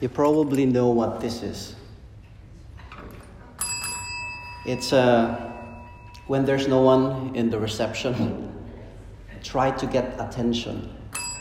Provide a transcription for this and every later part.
You probably know what this is. It's when there's no one in the reception, try to get attention.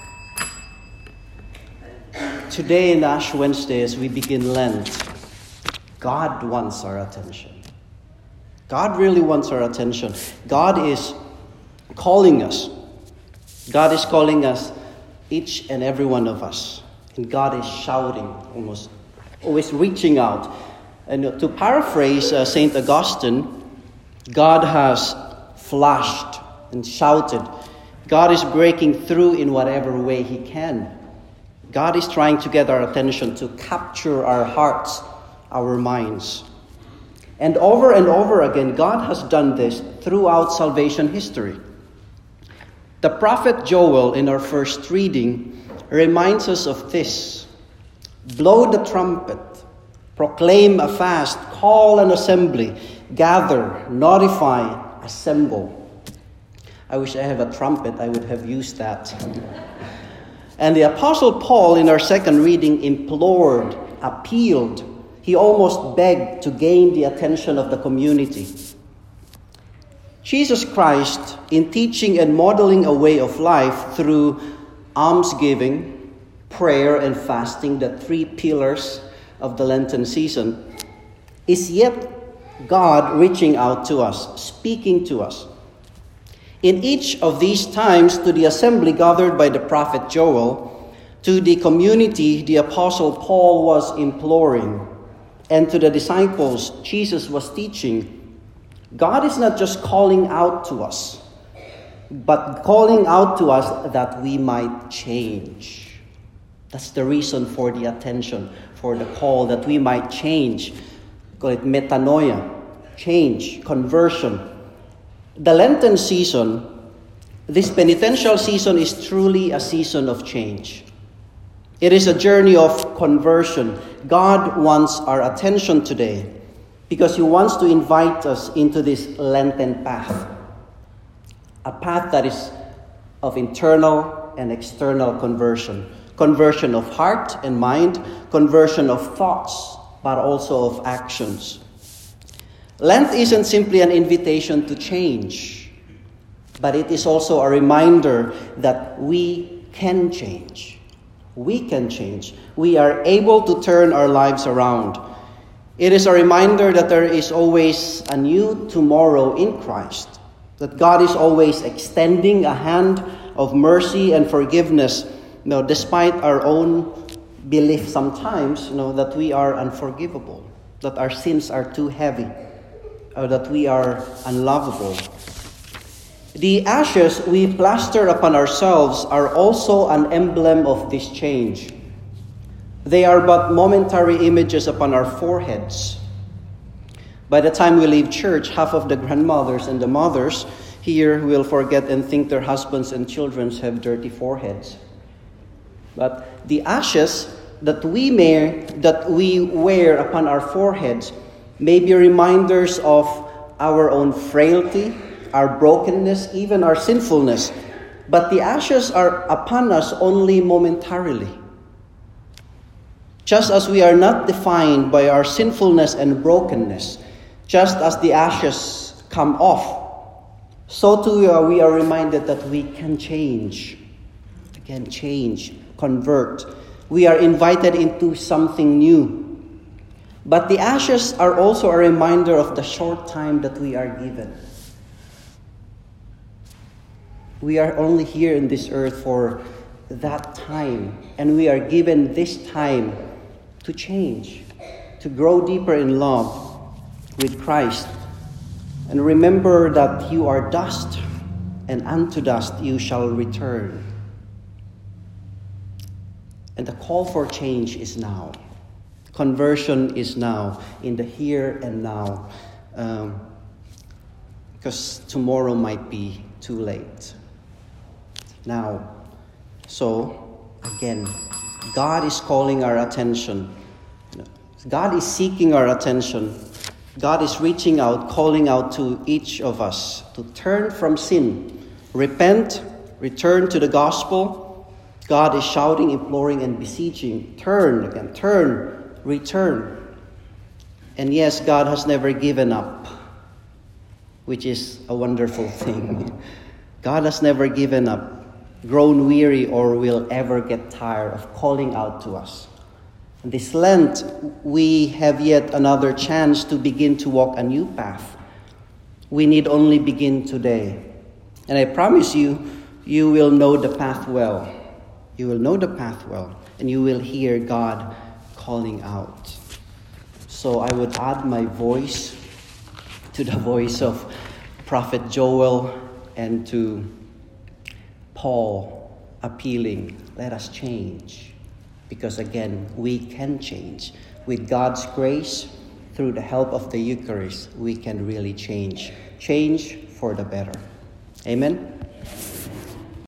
Today in Ash Wednesday, as we begin Lent, God wants our attention. God really wants our attention. God is calling us. God is calling us, each and every one of us. And God is shouting, always reaching out. And to paraphrase St. Augustine, God has flashed and shouted. God is breaking through in whatever way He can. God is trying to get our attention, to capture our hearts, our minds. And over again, God has done this throughout salvation history. The prophet Joel, in our first reading, reminds us of this. Blow the trumpet, proclaim a fast, call an assembly, gather, notify, assemble. I wish I have a trumpet, I would have used that. And the Apostle Paul, in our second reading, implored, appealed. He almost begged to gain the attention of the community. Jesus Christ, in teaching and modeling a way of life through almsgiving, prayer, and fasting, the three pillars of the Lenten season, is yet God reaching out to us, speaking to us. In each of these times, to the assembly gathered by the prophet Joel, to the community the Apostle Paul was imploring, and to the disciples Jesus was teaching, God is not just calling out to us, but calling out to us that we might change. That's the reason for the attention, for the call, that we might change. Call it metanoia, change, conversion. The Lenten season, this penitential season, is truly a season of change. It is a journey of conversion. God wants our attention today because He wants to invite us into this Lenten path. A path that is of internal and external conversion. Conversion of heart and mind, conversion of thoughts, but also of actions. Lent isn't simply an invitation to change, but it is also a reminder that we can change. We can change. We are able to turn our lives around. It is a reminder that there is always a new tomorrow in Christ. That God is always extending a hand of mercy and forgiveness, despite our own belief sometimes, that we are unforgivable, that our sins are too heavy, or that we are unlovable. The ashes we plaster upon ourselves are also an emblem of this change. They are but momentary images upon our foreheads. By the time we leave church, half of the grandmothers and the mothers here will forget and think their husbands and children have dirty foreheads. But the ashes that we wear upon our foreheads may be reminders of our own frailty, our brokenness, even our sinfulness. But the ashes are upon us only momentarily. Just as we are not defined by our sinfulness and brokenness, just as the ashes come off, so too we are reminded that we can change. Again, change, convert. We are invited into something new. But the ashes are also a reminder of the short time that we are given. We are only here in this earth for that time, and we are given this time to change, to grow deeper in love with Christ. And remember that you are dust, and unto dust you shall return. And the call for change is now. Conversion is now, in the here and now, because tomorrow might be too late. Now, so, again, God is calling our attention. God is seeking our attention. God is reaching out, calling out to each of us to turn from sin, repent, return to the gospel, God is shouting, imploring, and beseeching, turn again, turn, return. And yes, God has never given up, which is a wonderful thing. God has never given up, grown weary, or will ever get tired of calling out to us. This Lent, we have yet another chance to begin to walk a new path. We need only begin today. And I promise you, you will know the path well. You will know the path well, and you will hear God calling out. So I would add my voice to the voice of Prophet Joel and to Paul appealing, let us change. Because again, we can change. With God's grace, through the help of the Eucharist, we can really change. Change for the better. Amen?